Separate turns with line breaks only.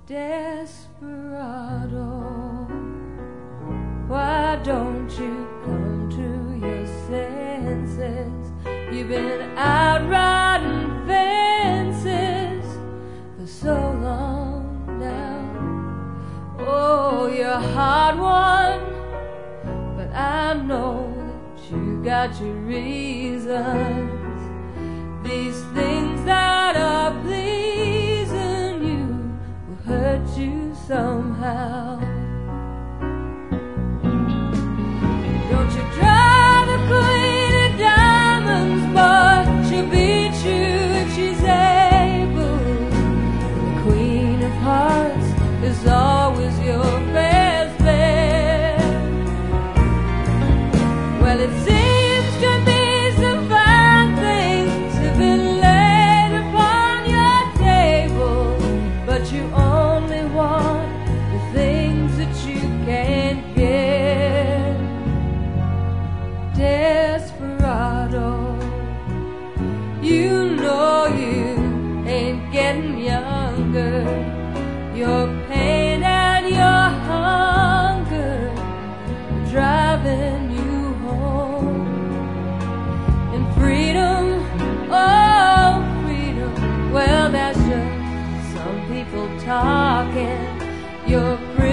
Desperado, why don't you come to your senses? You've been out riding fences for so long now. Oh, you're a hard one, but I know that you got your reasons. These things that are pleasing you will hurt you somehow. Don't you try the queen of diamonds, boy, she'll beat you if she's able. The queen of hearts is always your best bet. Well, it seems to me some fine things have been laid upon your table, but you only want the things that you can't get. Desperado, you know you ain't getting younger. Your pain and your hunger are driving you home. And freedom, oh freedom, well that's just some people talking. Your freedom